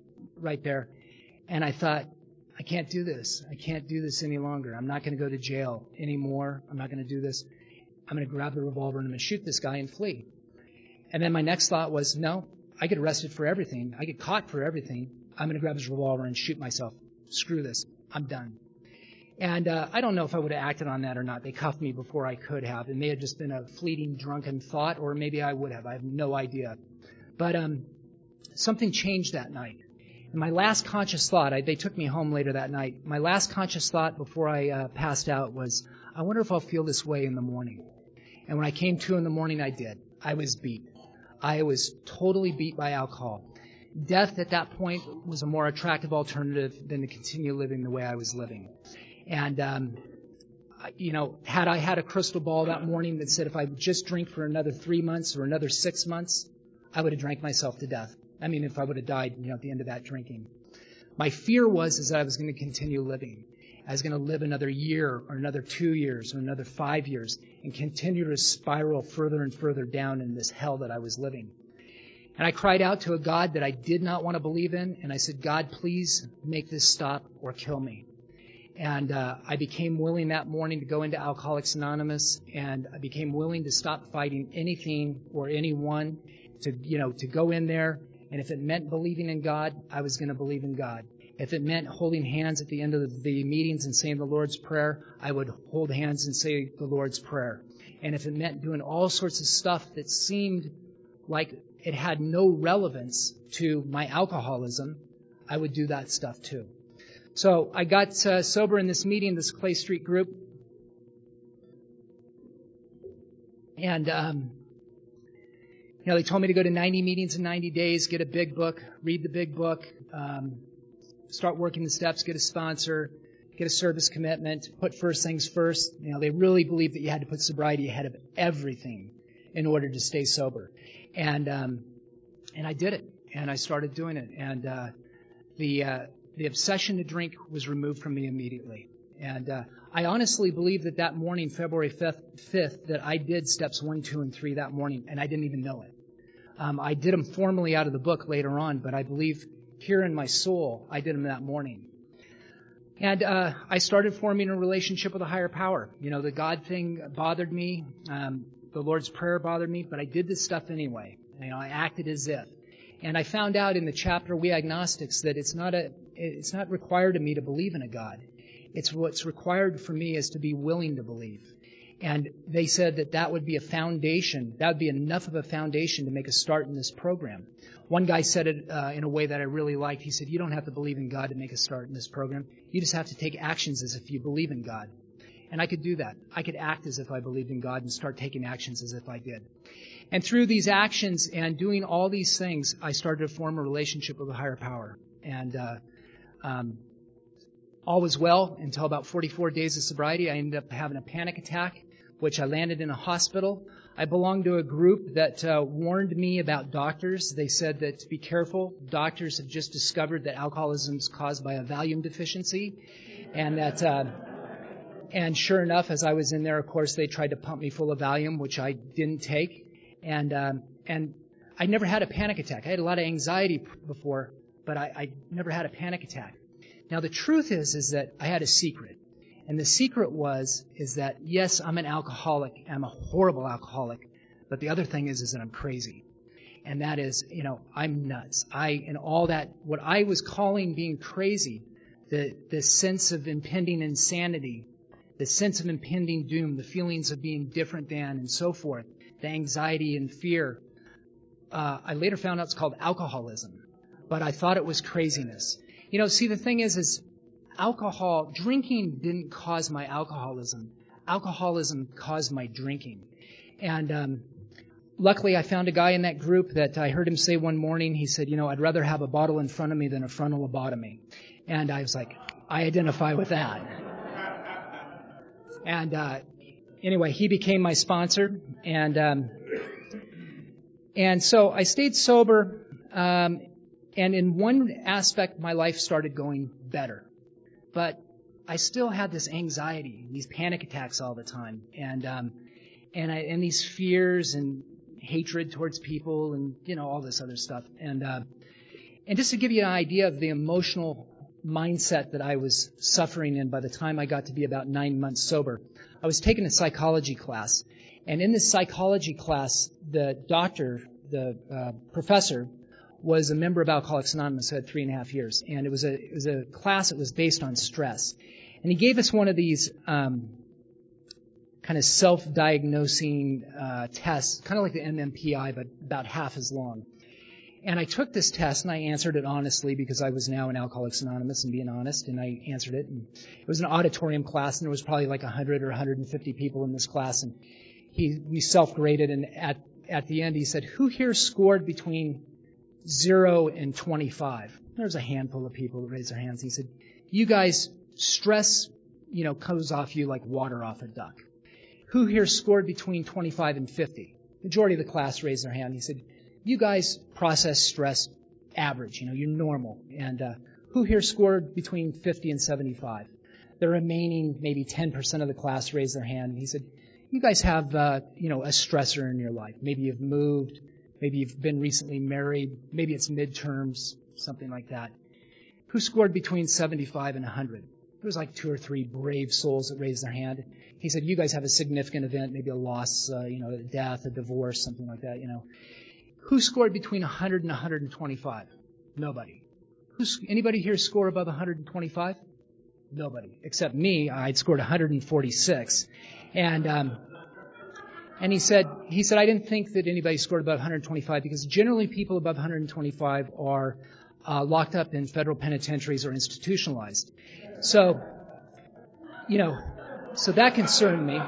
right there. And I thought, I can't do this. I can't do this any longer. I'm not going to go to jail anymore. I'm not going to do this. I'm going to grab the revolver and I'm going to shoot this guy and flee. And then my next thought was, no, I get arrested for everything. I get caught for everything. I'm going to grab his revolver and shoot myself. Screw this. I'm done. And I don't know if I would have acted on that or not. They cuffed me before I could have. It may have just been a fleeting, drunken thought, or maybe I would have. I have no idea. But something changed that night. And my last conscious thought, they took me home later that night. My last conscious thought before I passed out was, I wonder if I'll feel this way in the morning. And when I came to in the morning, I did. I was beat. I was totally beat by alcohol. Death at that point was a more attractive alternative than to continue living the way I was living. And, had I had a crystal ball that morning that said if I would just drink for another 3 months or another 6 months, I would have drank myself to death. I mean, if I would have died, at the end of that drinking. My fear is that I was going to continue living. I was going to live another year or another 2 years or another 5 years and continue to spiral further and further down in this hell that I was living. And I cried out to a God that I did not want to believe in, and I said, God, please make this stop or kill me. And I became willing that morning to go into Alcoholics Anonymous, and I became willing to stop fighting anything or anyone, to go in there. And if it meant believing in God, I was going to believe in God. If it meant holding hands at the end of the meetings and saying the Lord's Prayer, I would hold hands and say the Lord's Prayer. And if it meant doing all sorts of stuff that seemed like it had no relevance to my alcoholism, I would do that stuff too. So I got sober in this meeting, this Clay Street group. And, they told me to go to 90 meetings in 90 days, get a big book, read the big book, start working the steps, get a sponsor, get a service commitment, put first things first. They really believed that you had to put sobriety ahead of everything in order to stay sober. And I did it, and I started doing it. And the obsession to drink was removed from me immediately. And I honestly believe that morning, February 5th, that I did steps 1, 2, and 3 that morning, and I didn't even know it. I did them formally out of the book later on, but I believe here in my soul, I did them that morning. And I started forming a relationship with a higher power. The God thing bothered me. The Lord's Prayer bothered me, but I did this stuff anyway. I acted as if. And I found out in the chapter, We Agnostics, that it's not required of me to believe in a God. It's what's required for me is to be willing to believe. And they said that would be a foundation. That would be enough of a foundation to make a start in this program. One guy said it in a way that I really liked. He said, you don't have to believe in God to make a start in this program. You just have to take actions as if you believe in God. And I could do that. I could act as if I believed in God and start taking actions as if I did. And through these actions and doing all these things, I started to form a relationship with a higher power. And all was well until about 44 days of sobriety. I ended up having a panic attack, which I landed in a hospital. I belonged to a group that warned me about doctors. They said that to be careful. Doctors have just discovered that alcoholism is caused by a Valium deficiency. And that... And sure enough, as I was in there, of course, they tried to pump me full of Valium, which I didn't take. And I never had a panic attack. I had a lot of anxiety before, but I never had a panic attack. Now, the truth is that I had a secret. And the secret is that, yes, I'm an alcoholic. I'm a horrible alcoholic. But the other thing is that I'm crazy. And that is, I'm nuts. And all that, what I was calling being crazy, the sense of impending insanity, the sense of impending doom, the feelings of being different than, and so forth, the anxiety and fear. I later found out it's called alcoholism, but I thought it was craziness. See, the thing is drinking didn't cause my alcoholism. Alcoholism caused my drinking. And luckily, I found a guy in that group that I heard him say one morning, he said, I'd rather have a bottle in front of me than a frontal lobotomy. And I was like, I identify with that. And anyway, he became my sponsor, and so I stayed sober, and in one aspect, my life started going better, but I still had this anxiety, these panic attacks all the time, and these fears and hatred towards people, and all this other stuff, And just to give you an idea of the emotional mindset that I was suffering in by the time I got to be about 9 months sober, I was taking a psychology class. And in this psychology class, the professor, was a member of Alcoholics Anonymous who had 3.5 years. And it was a class that was based on stress. And he gave us one of these kind of self-diagnosing tests, kind of like the MMPI, but about half as long. And I took this test, and I answered it honestly because I was now in Alcoholics Anonymous and being honest, and I answered it. And it was an auditorium class, and there was probably like 100 or 150 people in this class. And we self-graded, and at the end he said, "Who here scored between 0 and 25? There's a handful of people that raised their hands. He said, "You guys, stress, comes off you like water off a duck. Who here scored between 25 and 50? Majority of the class raised their hand. He said, "You guys process stress average, you're normal." And who here scored between 50 and 75? The remaining maybe 10% of the class raised their hand. And he said, "You guys have, a stressor in your life. Maybe you've moved. Maybe you've been recently married. Maybe it's midterms, something like that. Who scored between 75 and 100? There was like 2 or 3 brave souls that raised their hand. He said, "You guys have a significant event, maybe a loss, a death, a divorce, something like that, Who scored between 100 and 125? Nobody. Anybody here score above 125? Nobody. Except me. I'd scored 146. And he said, "I didn't think that anybody scored above 125 because generally people above 125 are locked up in federal penitentiaries or institutionalized." So, so that concerned me.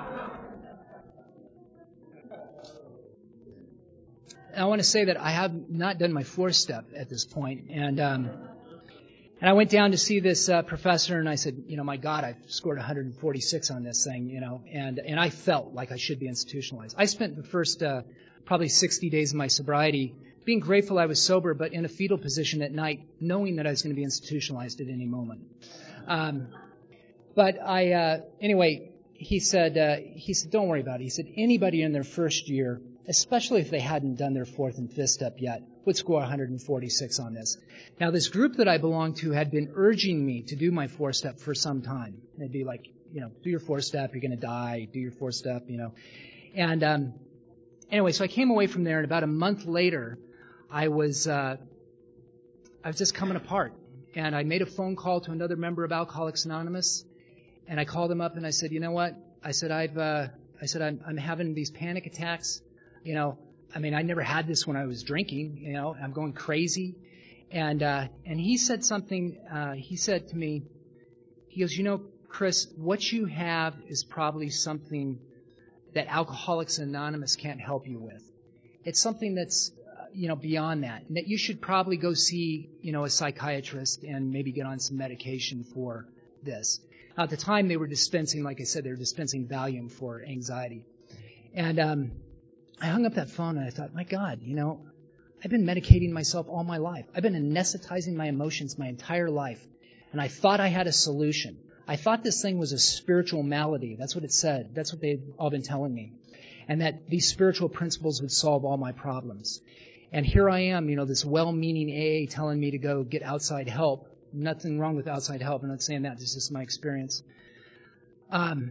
And I want to say that I have not done my 4-step at this point. And I went down to see this professor, and I said, "My God, I've scored 146 on this thing, and I felt like I should be institutionalized." I spent the first probably 60 days of my sobriety being grateful I was sober, but in a fetal position at night, knowing that I was going to be institutionalized at any moment. But anyway, he said, "Don't worry about it." He said, "Anybody in their first year, especially if they hadn't done their 4th and 5th step yet, would score 146 on this." Now, this group that I belonged to had been urging me to do my 4-step for some time. They'd be like, "Do your 4-step, you're going to die. Do your 4-step, And anyway, so I came away from there, and about a month later, I was just coming apart. And I made a phone call to another member of Alcoholics Anonymous, and I called him up and I said, "You know what?" I said, I'm having these panic attacks. I never had this when I was drinking. I'm going crazy. And he said something. He said to me, he goes, "Chris, what you have is probably something that Alcoholics Anonymous can't help you with. It's something that's, beyond that, and that you should probably go see, a psychiatrist and maybe get on some medication for this." At the time, they were dispensing, like I said, they were dispensing Valium for anxiety. And I hung up that phone and I thought, my God, I've been medicating myself all my life. I've been anesthetizing my emotions my entire life. And I thought I had a solution. I thought this thing was a spiritual malady. That's what it said. That's what they'd all been telling me. And that these spiritual principles would solve all my problems. And here I am, this well-meaning AA telling me to go get outside help. Nothing wrong with outside help. I'm not saying that. This is my experience. I'm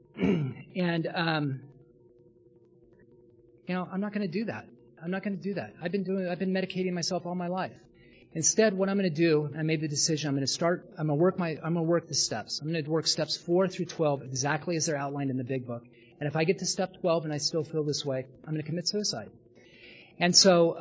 not going to do that. I'm not going to do that. I've been medicating myself all my life. Instead, what I'm going to do, I made the decision, I'm going to work the steps. I'm going to work steps 4 through 12 exactly as they're outlined in the Big Book. And if I get to step 12 and I still feel this way, I'm going to commit suicide. And so,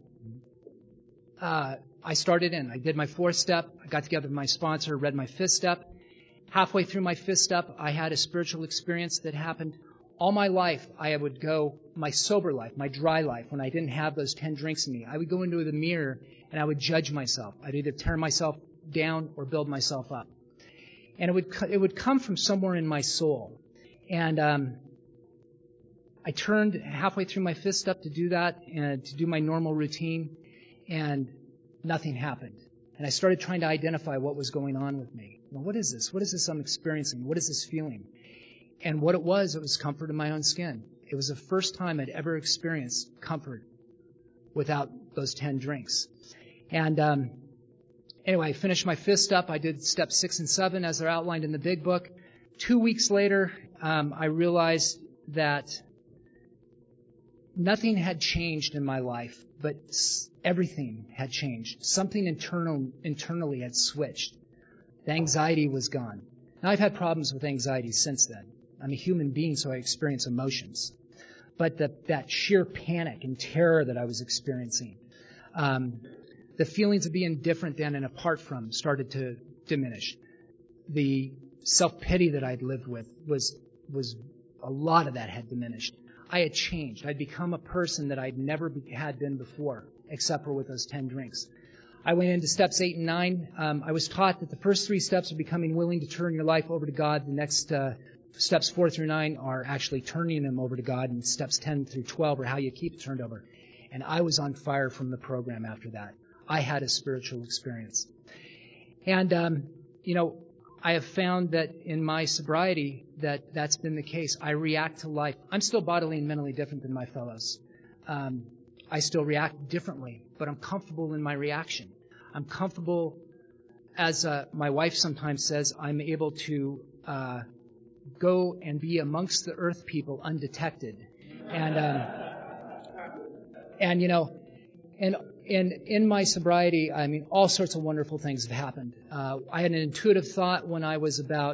I started in. I did my 4th step. I got together with my sponsor, read my 5th step. Halfway through my 5th step, I had a spiritual experience that happened. All my life, I would go, my sober life, my dry life, when I didn't have those 10 drinks in me, I would go into the mirror and I would judge myself. I'd either tear myself down or build myself up. And it would come from somewhere in my soul. And I turned halfway through my 5th step to do that and to do my normal routine, and nothing happened. And I started trying to identify what was going on with me. What is this? What is this I'm experiencing? What is this feeling? And what it was comfort in my own skin. It was the first time I'd ever experienced comfort without those 10 drinks. And anyway, I finished my 5th step. I did steps 6 and 7 as they're outlined in the big book. 2 weeks later, I realized that nothing had changed in my life, but everything had changed. Something internally had switched. The anxiety was gone. Now, I've had problems with anxiety since then. I'm a human being, so I experience emotions. But that sheer panic and terror that I was experiencing, the feelings of being different than and apart from started to diminish. The self-pity that I'd lived with was a lot of that had diminished. I had changed. I'd become a person that I'd never had been before, except for with those 10 drinks. I went into steps 8 and 9. I was taught that the first 3 steps are becoming willing to turn your life over to God. The next steps 4 through 9 are actually turning them over to God, and steps 10 through 12 are how you keep it turned over. And I was on fire from the program after that. I had a spiritual experience. And, I have found that in my sobriety that's been the case. I react to life. I'm still bodily and mentally different than my fellows. I still react differently, but I'm comfortable in my reaction. I'm comfortable, as my wife sometimes says, I'm able to go and be amongst the earth people undetected. And in my sobriety, I mean, all sorts of wonderful things have happened. I had an intuitive thought when I was about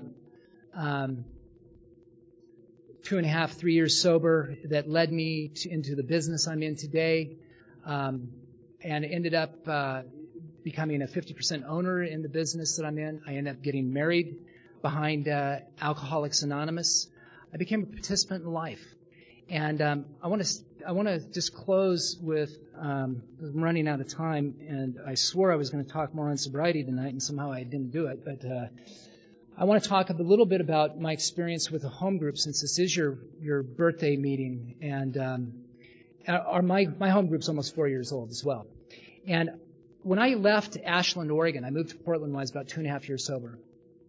2.5, 3 years sober that led me into the business I'm in today, and ended up becoming a 50% owner in the business that I'm in. I ended up getting married behind Alcoholics Anonymous. I became a participant in life. And I want to just close with, I'm running out of time, and I swore I was going to talk more on sobriety tonight, and somehow I didn't do it. But I want to talk a little bit about my experience with a home group, since this is your birthday meeting. And my home group's almost 4 years old as well. And when I left Ashland, Oregon, I moved to Portland when I was about 2.5 years sober.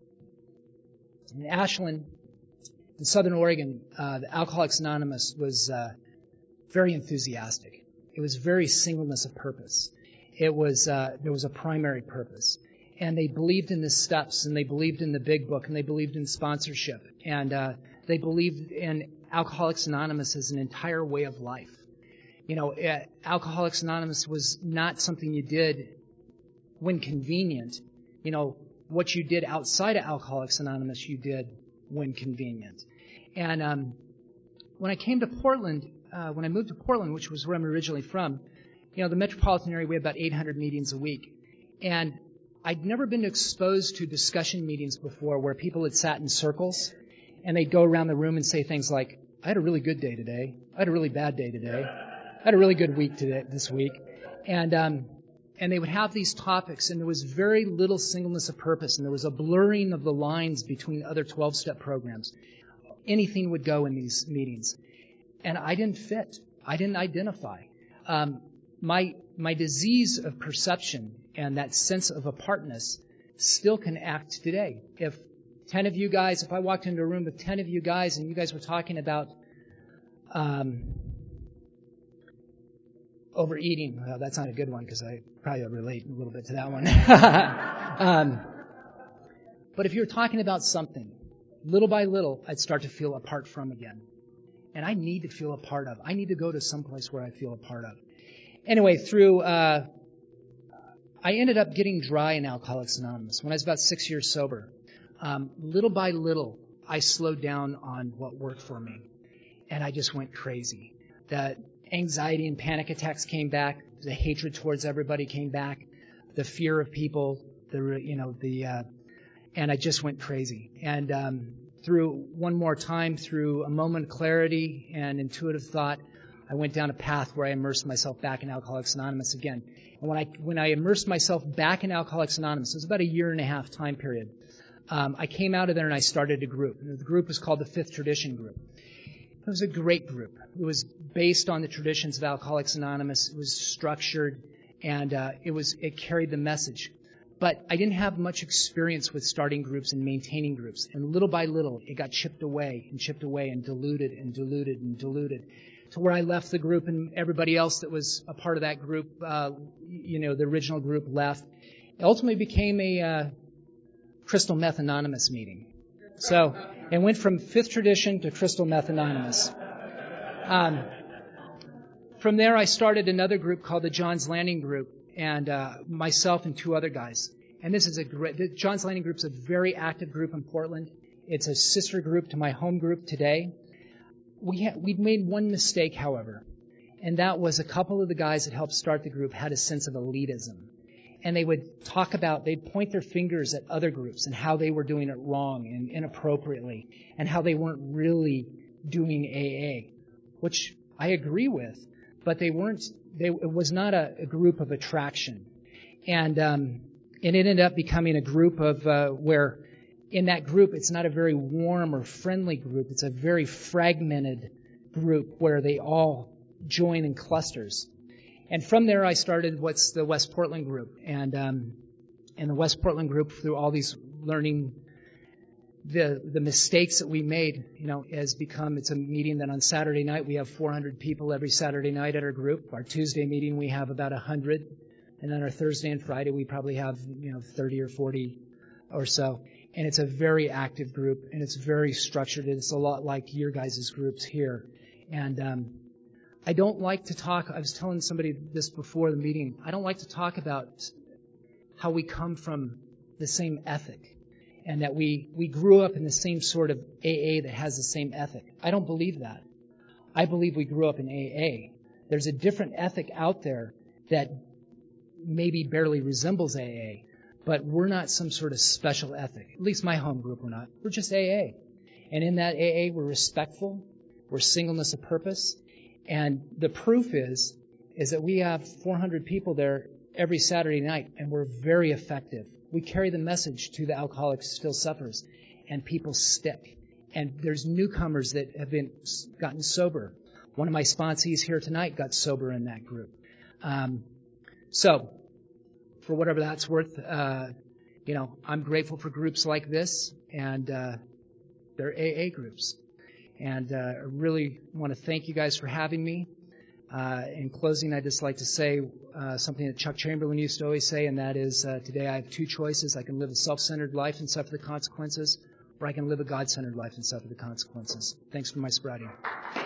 In Ashland, in Southern Oregon, the Alcoholics Anonymous was very enthusiastic. It was very singleness of purpose. There was a primary purpose. And they believed in the steps, and they believed in the big book, and they believed in sponsorship. And they believed in Alcoholics Anonymous as an entire way of life. Alcoholics Anonymous was not something you did when convenient. What you did outside of Alcoholics Anonymous, you did when convenient. And when I came to Portland, when I moved to Portland, which was where I'm originally from, the metropolitan area, we had about 800 meetings a week. And I'd never been exposed to discussion meetings before where people had sat in circles and they'd go around the room and say things like, I had a really good day today. I had a really bad day today. I had a really good week this week. And they would have these topics, and there was very little singleness of purpose, and there was a blurring of the lines between other 12-step programs. Anything would go in these meetings. And I didn't fit. I didn't identify. My disease of perception and that sense of apartness still can act today. If I walked into a room with 10 of you guys and you guys were talking about overeating, well, that's not a good one because I probably relate a little bit to that one. But if you were talking about something, little by little, I'd start to feel apart from again. And I need to feel a part of. I need to go to some place where I feel a part of. Anyway, I ended up getting dry in Alcoholics Anonymous when I was about 6 years sober. Little by little, I slowed down on what worked for me. And I just went crazy. The anxiety and panic attacks came back. The hatred towards everybody came back. The fear of people, and I just went crazy. And through a moment of clarity and intuitive thought, I went down a path where I immersed myself back in Alcoholics Anonymous again. And when I immersed myself back in Alcoholics Anonymous, it was about a 1.5 year time period. I came out of there and I started a group. The group was called the Fifth Tradition Group. It was a great group. It was based on the traditions of Alcoholics Anonymous. It was structured, and it carried the message. But I didn't have much experience with starting groups and maintaining groups. And little by little, it got chipped away and diluted and diluted and diluted. to where I left the group and everybody else that was a part of that group, the original group left. It ultimately became a Crystal Meth Anonymous meeting. So it went from Fifth Tradition to Crystal Meth Anonymous. From there, I started another group called the John's Landing Group, and myself and 2 other guys. And this is the John's Landing Group's a very active group in Portland. It's a sister group to my home group today. We'd made one mistake, however, and that was a couple of the guys that helped start the group had a sense of elitism. And they would they'd point their fingers at other groups and how they were doing it wrong and inappropriately, and how they weren't really doing AA, which I agree with, but it was not a group of attraction. And it ended up becoming a group of where in that group it's not a very warm or friendly group. It's a very fragmented group where they all join in clusters. And from there I started what's the West Portland group. And the West Portland group, through all these learning the mistakes that we made, has become, it's a meeting that on Saturday night we have 400 people every Saturday night at our group. Our Tuesday meeting we have about 100. And then our Thursday and Friday we probably have, 30 or 40 or so. And it's a very active group, and it's very structured. It's a lot like your guys' groups here. And I don't like to talk, I was telling somebody this before the meeting, I don't like to talk about how we come from the same ethic and that we grew up in the same sort of AA that has the same ethic. I don't believe that. I believe we grew up in AA. There's a different ethic out there that maybe barely resembles AA, but we're not some sort of special ethic. At least my home group, we're not. We're just AA. And in that AA, we're respectful. We're singleness of purpose. And the proof is that we have 400 people there every Saturday night, and we're very effective. We carry the message to the alcoholic who still suffers, and people stick. And there's newcomers that have gotten sober. One of my sponsees here tonight got sober in that group. So, for whatever that's worth, I'm grateful for groups like this, and they're AA groups. And I really want to thank you guys for having me. In closing, I'd just like to say something that Chuck Chamberlain used to always say, and that is, today I have 2 choices. I can live a self-centered life and suffer the consequences, or I can live a God-centered life and suffer the consequences. Thanks for my sobriety.